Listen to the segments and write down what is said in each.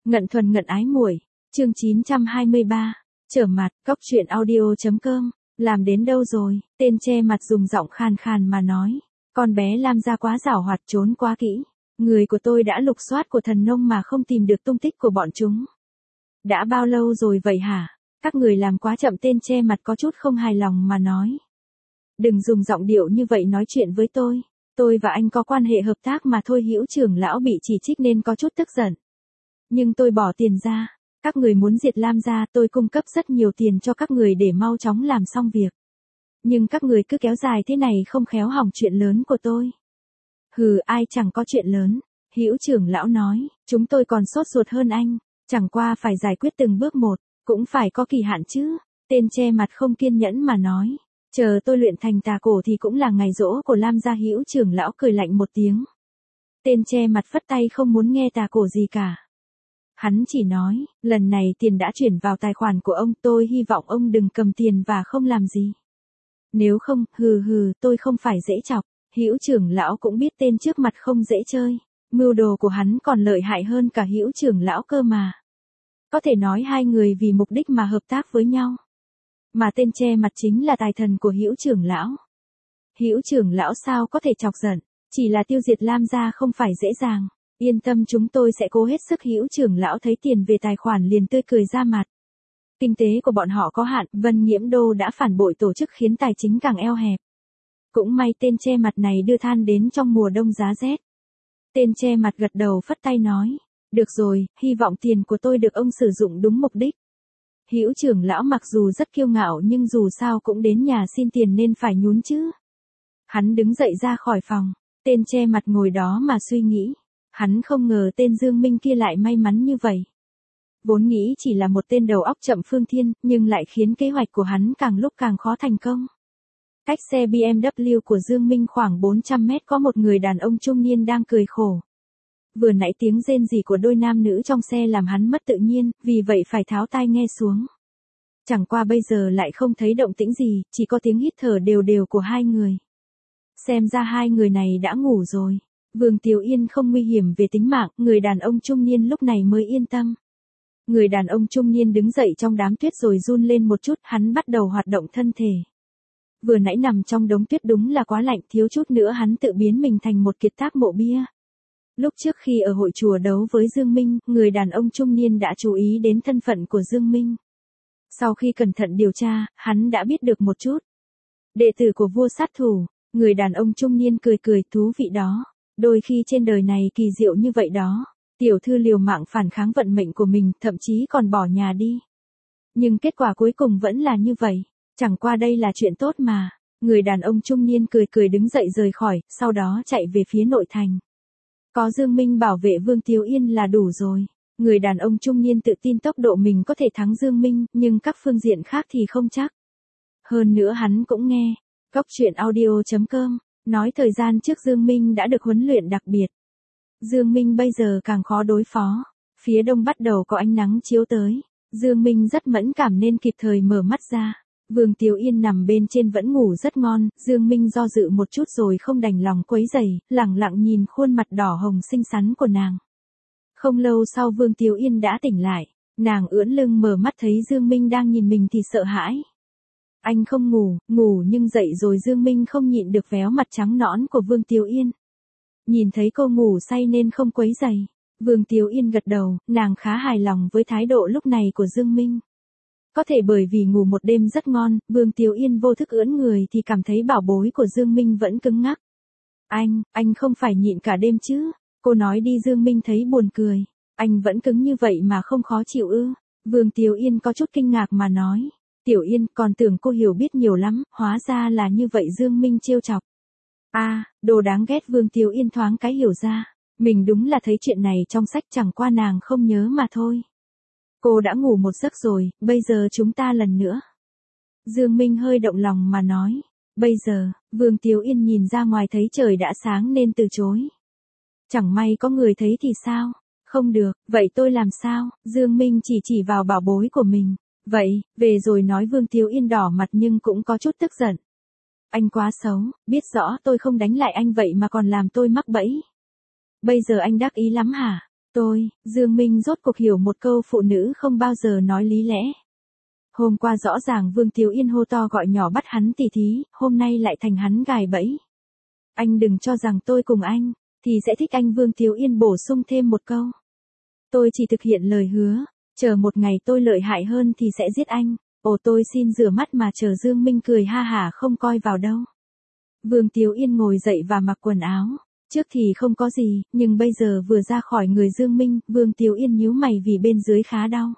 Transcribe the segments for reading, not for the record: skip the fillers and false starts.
Ngận thuần ngận ái muội, chương 923, trở mặt, cóc truyện audio.com, làm đến đâu rồi, tên che mặt dùng giọng khàn khàn mà nói, con bé Lam gia quá giảo hoạt trốn quá kỹ, người của tôi đã lục soát của thần nông mà không tìm được tung tích của bọn chúng. Đã bao lâu rồi vậy hả? Các người làm quá chậm, tên che mặt có chút không hài lòng mà nói. Đừng dùng giọng điệu như vậy nói chuyện với tôi và anh có quan hệ hợp tác mà thôi. Hữu trưởng lão bị chỉ trích nên có chút tức giận. Nhưng tôi bỏ tiền ra, các người muốn diệt Lam gia, tôi cung cấp rất nhiều tiền cho các người để mau chóng làm xong việc. Nhưng các người cứ kéo dài thế này không khéo hỏng chuyện lớn của tôi. Hừ, ai chẳng có chuyện lớn, Hữu trưởng lão nói, chúng tôi còn sốt ruột hơn anh, chẳng qua phải giải quyết từng bước một, cũng phải có kỳ hạn chứ. Tên che mặt không kiên nhẫn mà nói, chờ tôi luyện thành tà cổ thì cũng là ngày giỗ của Lam gia. Hữu trưởng lão cười lạnh một tiếng. Tên che mặt phất tay không muốn nghe tà cổ gì cả. Hắn chỉ nói, lần này tiền đã chuyển vào tài khoản của ông, tôi hy vọng ông đừng cầm tiền và không làm gì. Nếu không, tôi không phải dễ chọc. Hữu trưởng lão cũng biết tên trước mặt không dễ chơi, mưu đồ của hắn còn lợi hại hơn cả Hữu trưởng lão cơ mà. Có thể nói hai người vì mục đích mà hợp tác với nhau. Mà tên che mặt chính là tài thần của Hữu trưởng lão. Hữu trưởng lão sao có thể chọc giận, chỉ là tiêu diệt Lam gia không phải dễ dàng. Yên tâm, chúng tôi sẽ cố hết sức. Hữu trưởng lão thấy tiền về tài khoản liền tươi cười ra mặt. Kinh tế của bọn họ có hạn, Vân Nhiễm Đô đã phản bội tổ chức khiến tài chính càng eo hẹp. Cũng may tên che mặt này đưa than đến trong mùa đông giá rét. Tên che mặt gật đầu phất tay nói, được rồi, hy vọng tiền của tôi được ông sử dụng đúng mục đích. Hữu trưởng lão mặc dù rất kiêu ngạo nhưng dù sao cũng đến nhà xin tiền nên phải nhún chứ. Hắn đứng dậy ra khỏi phòng, tên che mặt ngồi đó mà suy nghĩ. Hắn không ngờ tên Dương Minh kia lại may mắn như vậy. Vốn nghĩ chỉ là một tên đầu óc chậm phương thiên, nhưng lại khiến kế hoạch của hắn càng lúc càng khó thành công. Cách xe BMW của Dương Minh khoảng 400 mét có một người đàn ông trung niên đang cười khổ. Vừa nãy tiếng rên rỉ của đôi nam nữ trong xe làm hắn mất tự nhiên, vì vậy phải tháo tai nghe xuống. Chẳng qua bây giờ lại không thấy động tĩnh gì, chỉ có tiếng hít thở đều đều của hai người. Xem ra hai người này đã ngủ rồi. Vương Tiểu Yên không nguy hiểm về tính mạng, người đàn ông trung niên lúc này mới yên tâm. Người đàn ông trung niên đứng dậy trong đám tuyết rồi run lên một chút, hắn bắt đầu hoạt động thân thể. Vừa nãy nằm trong đống tuyết đúng là quá lạnh, thiếu chút nữa hắn tự biến mình thành một kiệt tác mộ bia. Lúc trước khi ở hội chùa đấu với Dương Minh, người đàn ông trung niên đã chú ý đến thân phận của Dương Minh. Sau khi cẩn thận điều tra, hắn đã biết được một chút. Đệ tử của vua sát thủ, người đàn ông trung niên cười cười, thú vị đó. Đôi khi trên đời này kỳ diệu như vậy đó. Tiểu thư liều mạng phản kháng vận mệnh của mình, thậm chí còn bỏ nhà đi. Nhưng kết quả cuối cùng vẫn là như vậy. Chẳng qua đây là chuyện tốt mà. Người đàn ông trung niên cười cười đứng dậy rời khỏi, sau đó chạy về phía nội thành. Có Dương Minh bảo vệ Vương Tiểu Yên là đủ rồi. Người đàn ông trung niên tự tin tốc độ mình có thể thắng Dương Minh, nhưng các phương diện khác thì không chắc. Hơn nữa hắn cũng nghe. Cóc truyện audio.com. Nói thời gian trước Dương Minh đã được huấn luyện đặc biệt. Dương Minh bây giờ càng khó đối phó. Phía đông bắt đầu có ánh nắng chiếu tới. Dương Minh rất mẫn cảm nên kịp thời mở mắt ra. Vương Tiểu Yên nằm bên trên vẫn ngủ rất ngon. Dương Minh do dự một chút rồi không đành lòng quấy rầy, lẳng lặng nhìn khuôn mặt đỏ hồng xinh xắn của nàng. Không lâu sau Vương Tiểu Yên đã tỉnh lại. Nàng ưỡn lưng mở mắt thấy Dương Minh đang nhìn mình thì sợ hãi. Anh không ngủ nhưng dậy rồi. Dương Minh không nhịn được véo mặt trắng nõn của Vương Tiểu Yên. Nhìn thấy cô ngủ say nên không quấy rầy. Vương Tiểu Yên gật đầu, nàng khá hài lòng với thái độ lúc này của Dương Minh. Có thể bởi vì ngủ một đêm rất ngon, Vương Tiểu Yên vô thức ưỡn người thì cảm thấy bảo bối của Dương Minh vẫn cứng ngắc. Anh không phải nhịn cả đêm chứ? Cô nói đi. Dương Minh thấy buồn cười. Anh vẫn cứng như vậy mà không khó chịu ư? Vương Tiểu Yên có chút kinh ngạc mà nói. Tiểu Yên, còn tưởng cô hiểu biết nhiều lắm, hóa ra là như vậy. Dương Minh trêu chọc. Đồ đáng ghét. Vương Tiểu Yên thoáng cái hiểu ra. Mình đúng là thấy chuyện này trong sách, chẳng qua nàng không nhớ mà thôi. Cô đã ngủ một giấc rồi, bây giờ chúng ta lần nữa. Dương Minh hơi động lòng mà nói. Bây giờ, Vương Tiểu Yên nhìn ra ngoài thấy trời đã sáng nên từ chối. Chẳng may có người thấy thì sao? Không được, vậy tôi làm sao? Dương Minh chỉ vào bảo bối của mình. Vậy, về rồi nói. Vương Tiểu Yên đỏ mặt nhưng cũng có chút tức giận. Anh quá xấu, biết rõ tôi không đánh lại anh vậy mà còn làm tôi mắc bẫy. Bây giờ anh đắc ý lắm hả? Dương Minh rốt cuộc hiểu một câu phụ nữ không bao giờ nói lý lẽ. Hôm qua rõ ràng Vương Tiếu Yên hô to gọi nhỏ bắt hắn tỉ thí, hôm nay lại thành hắn gài bẫy. Anh đừng cho rằng tôi cùng anh, thì sẽ thích anh. Vương Tiếu Yên bổ sung thêm một câu. Tôi chỉ thực hiện lời hứa, chờ một ngày tôi lợi hại hơn thì sẽ giết anh. Ồ, tôi xin rửa mắt mà chờ. Dương Minh cười ha hả không coi vào đâu. Vương Tiếu Yên ngồi dậy và mặc quần áo. Trước thì không có gì, nhưng bây giờ vừa ra khỏi người Dương Minh, Vương Tiếu Yên nhíu mày vì bên dưới khá đau.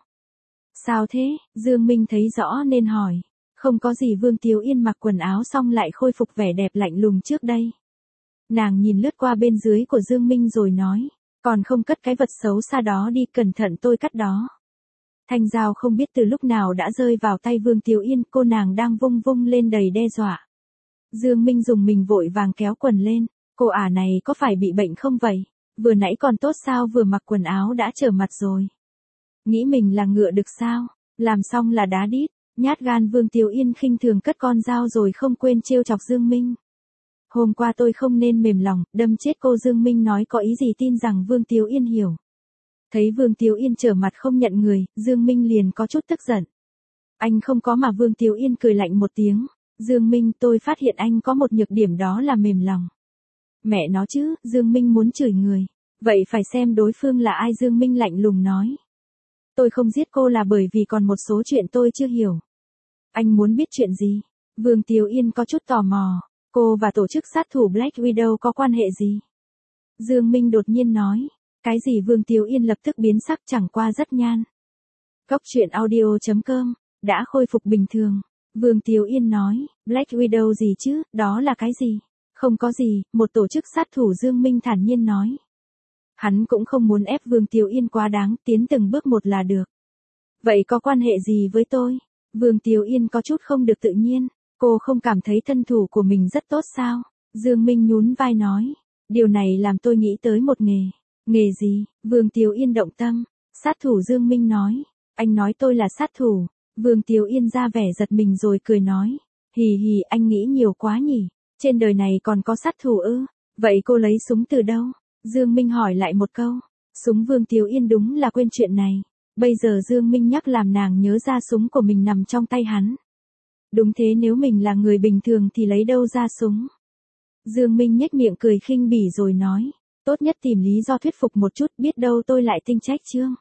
Sao thế? Dương Minh thấy rõ nên hỏi. Không có gì. Vương Tiếu Yên mặc quần áo xong lại khôi phục vẻ đẹp lạnh lùng trước đây. Nàng nhìn lướt qua bên dưới của Dương Minh rồi nói. Còn không cất cái vật xấu xa đó đi, cẩn thận tôi cắt đó. Thanh dao không biết từ lúc nào đã rơi vào tay Vương Tiếu Yên, cô nàng đang vung vung lên đầy đe dọa. Dương Minh dùng mình vội vàng kéo quần lên. Cô ả này có phải bị bệnh không vậy? Vừa nãy còn tốt sao, vừa mặc quần áo đã trở mặt rồi. Nghĩ mình là ngựa được sao? Làm xong là đá đít. Nhát gan. Vương Tiếu Yên khinh thường cất con dao rồi không quên trêu chọc Dương Minh. Hôm qua tôi không nên mềm lòng, đâm chết cô. Dương Minh nói có ý gì tin rằng Vương Tiếu Yên hiểu. Thấy Vương Tiếu Yên trở mặt không nhận người, Dương Minh liền có chút tức giận. Anh không có mà. Vương Tiếu Yên cười lạnh một tiếng. Dương Minh, tôi phát hiện anh có một nhược điểm, đó là mềm lòng. Mẹ nó chứ. Dương Minh muốn chửi người. Vậy phải xem đối phương là ai. Dương Minh lạnh lùng nói. Tôi không giết cô là bởi vì còn một số chuyện tôi chưa hiểu. Anh muốn biết chuyện gì? Vương Tiếu Yên có chút tò mò. Cô và tổ chức sát thủ Black Widow có quan hệ gì? Dương Minh đột nhiên nói. Cái gì? Vương Tiếu Yên lập tức biến sắc, chẳng qua rất nhan. Cốc truyện audio.com đã khôi phục bình thường. Vương Tiếu Yên nói. Black Widow gì chứ, đó là cái gì? Không có gì, một tổ chức sát thủ. Dương Minh thản nhiên nói. Hắn cũng không muốn ép Vương Tiếu Yên quá đáng, tiến từng bước một là được. Vậy có quan hệ gì với tôi? Vương Tiếu Yên có chút không được tự nhiên. Cô không cảm thấy thân thủ của mình rất tốt sao? Dương Minh nhún vai nói. Điều này làm tôi nghĩ tới một nghề. Nghề gì? Vương Tiếu Yên động tâm. Sát thủ. Dương Minh nói. Anh nói tôi là sát thủ. Vương Tiếu Yên ra vẻ giật mình rồi cười nói. Hì hì, anh nghĩ nhiều quá nhỉ? Trên đời này còn có sát thủ ư? Vậy cô lấy súng từ đâu? Dương Minh hỏi lại một câu. Súng. Vương Tiếu Yên đúng là quên chuyện này. Bây giờ Dương Minh nhắc làm nàng nhớ ra súng của mình nằm trong tay hắn. Đúng thế, nếu mình là người bình thường thì lấy đâu ra súng? Dương Minh nhếch miệng cười khinh bỉ rồi nói. Tốt nhất tìm lý do thuyết phục một chút, biết đâu tôi lại tinh trách chương.